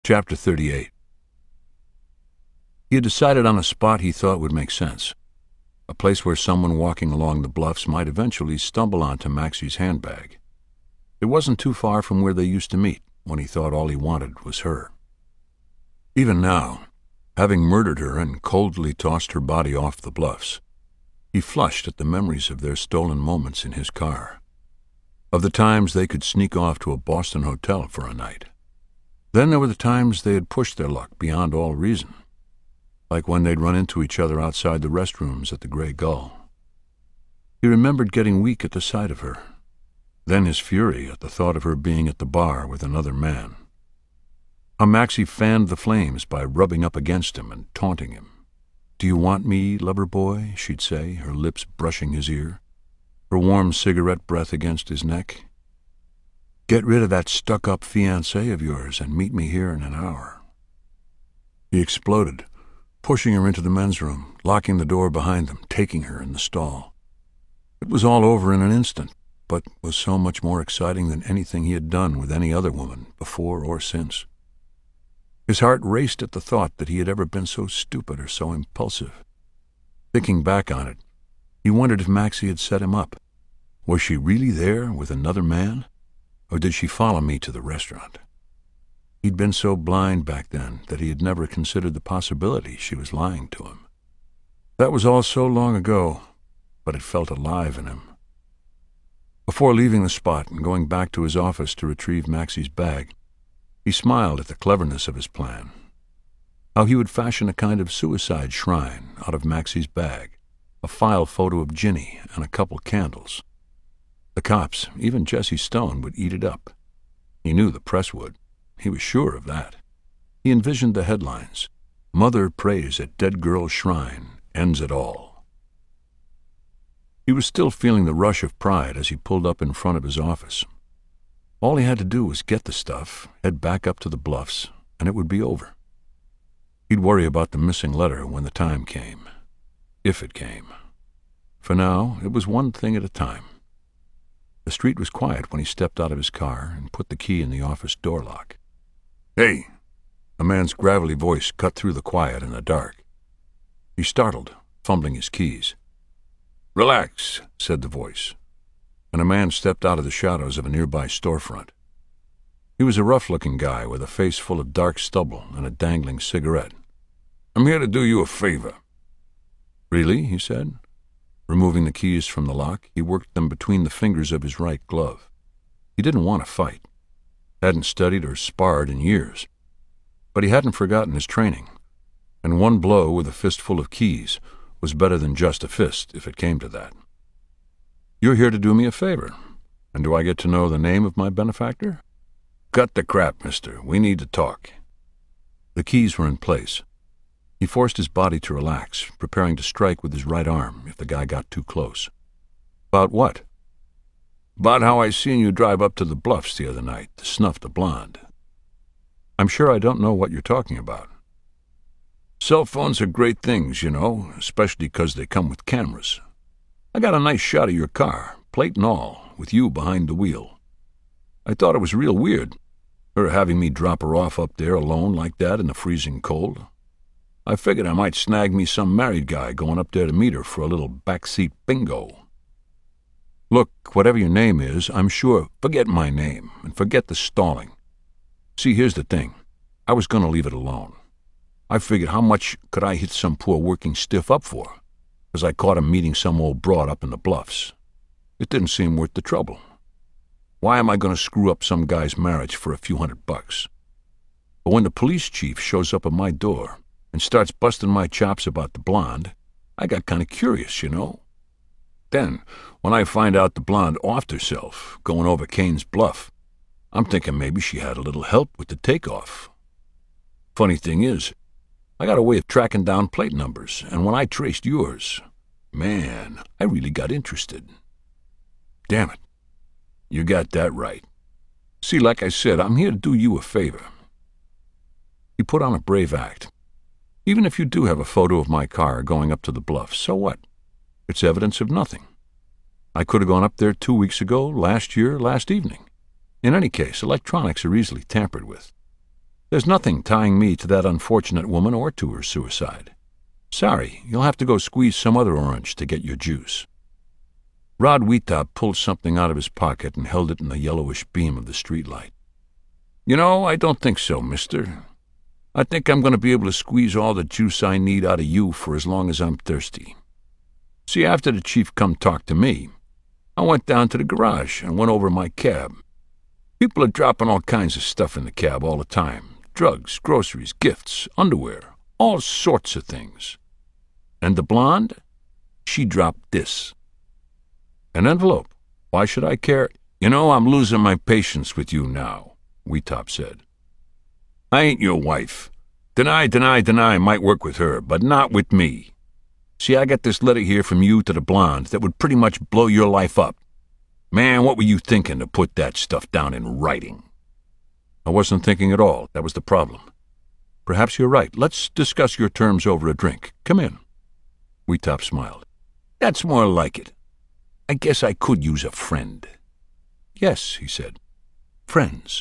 Chapter 38. He had decided on a spot he thought would make sense, a place where someone walking along the bluffs might eventually stumble onto Maxie's handbag. It wasn't too far from where they used to meet when he thought all he wanted was her. Even now, having murdered her and coldly tossed her body off the bluffs, he flushed at the memories of their stolen moments in his car, of the times they could sneak off to a Boston hotel for a night. Then there were the times they had pushed their luck beyond all reason, like when they'd run into each other outside the restrooms at the Grey Gull. He remembered getting weak at the sight of her, then his fury at the thought of her being at the bar with another man. How Maxie fanned the flames by rubbing up against him and taunting him. "Do you want me, lover boy?" she'd say, her lips brushing his ear, her warm cigarette breath against his neck. "Get rid of that stuck-up fiancé of yours and meet me here in an hour." He exploded, pushing her into the men's room, locking the door behind them, taking her in the stall. It was all over in an instant, but was so much more exciting than anything he had done with any other woman, before or since. His heart raced at the thought that he had ever been so stupid or so impulsive. Thinking back on it, he wondered if Maxie had set him up. Was she really there with another man? Or did she follow me to the restaurant? He'd been so blind back then that he had never considered the possibility she was lying to him. That was all so long ago, but it felt alive in him. Before leaving the spot and going back to his office to retrieve Maxie's bag, he smiled at the cleverness of his plan. How he would fashion a kind of suicide shrine out of Maxie's bag, a file photo of Ginny and a couple candles. The cops, even Jesse Stone, would eat it up. He knew the press would. He was sure of that. He envisioned the headlines. "Mother prays at dead girl's shrine, ends it all." He was still feeling the rush of pride as he pulled up in front of his office. All he had to do was get the stuff, head back up to the bluffs, and it would be over. He'd worry about the missing letter when the time came. If it came. For now, it was one thing at a time. The street was quiet when he stepped out of his car and put the key in the office door lock. "Hey!" A man's gravelly voice cut through the quiet in the dark. He startled, fumbling his keys. "Relax," said the voice, and a man stepped out of the shadows of a nearby storefront. He was a rough-looking guy with a face full of dark stubble and a dangling cigarette. "I'm here to do you a favor." "Really?" he said. Removing the keys from the lock, he worked them between the fingers of his right glove. He didn't want to fight. Hadn't studied or sparred in years. But he hadn't forgotten his training, and one blow with a fistful of keys was better than just a fist if it came to that. "You're here to do me a favor, and do I get to know the name of my benefactor?" "Cut the crap, mister. We need to talk." The keys were in place. He forced his body to relax, preparing to strike with his right arm if the guy got too close. "About what?" "About how I seen you drive up to the bluffs the other night to snuff the blonde." "I'm sure I don't know what you're talking about." "Cell phones are great things, you know, especially 'cause they come with cameras. I got a nice shot of your car, plate and all, with you behind the wheel. I thought it was real weird, her having me drop her off up there alone like that in the freezing cold. I figured I might snag me some married guy going up there to meet her for a little backseat bingo." "Look, whatever your name is, I'm sure—" "Forget my name, and forget the stalling. See, here's the thing. I was going to leave it alone. I figured how much could I hit some poor working stiff up for, 'cause I caught him meeting some old broad up in the bluffs. It didn't seem worth the trouble. Why am I going to screw up some guy's marriage for a few $100? But when the police chief shows up at my door and starts busting my chops about the blonde, I got kind of curious, you know. Then, when I find out the blonde offed herself, going over Kane's Bluff, I'm thinking maybe she had a little help with the takeoff. Funny thing is, I got a way of tracking down plate numbers, and when I traced yours, man, I really got interested." "Damn it. You got that right. See, like I said, I'm here to do you a favor." He put on a brave act. "Even if you do have a photo of my car going up to the bluff, so what? It's evidence of nothing. I could have gone up there 2 weeks ago, last year, last evening. In any case, electronics are easily tampered with. There's nothing tying me to that unfortunate woman or to her suicide. Sorry, you'll have to go squeeze some other orange to get your juice." Rod Wheattop pulled something out of his pocket and held it in the yellowish beam of the streetlight. "You know, I don't think so, mister. I think I'm going to be able to squeeze all the juice I need out of you for as long as I'm thirsty. See, after the chief come talk to me, I went down to the garage and went over my cab. People are dropping all kinds of stuff in the cab all the time. Drugs, groceries, gifts, underwear, all sorts of things. And the blonde? She dropped this." "An envelope. Why should I care?" "You know, I'm losing my patience with you now," Wheattop said. "I ain't your wife. Deny might work with her, but not with me. See, I got this letter here from you to the blonde that would pretty much blow your life up. Man, what were you thinking to put that stuff down in writing?" "I wasn't thinking at all. That was the problem. Perhaps you're right. Let's discuss your terms over a drink. Come in." Wheattop smiled. "That's more like it. I guess I could use a friend." "Yes," he said. "Friends."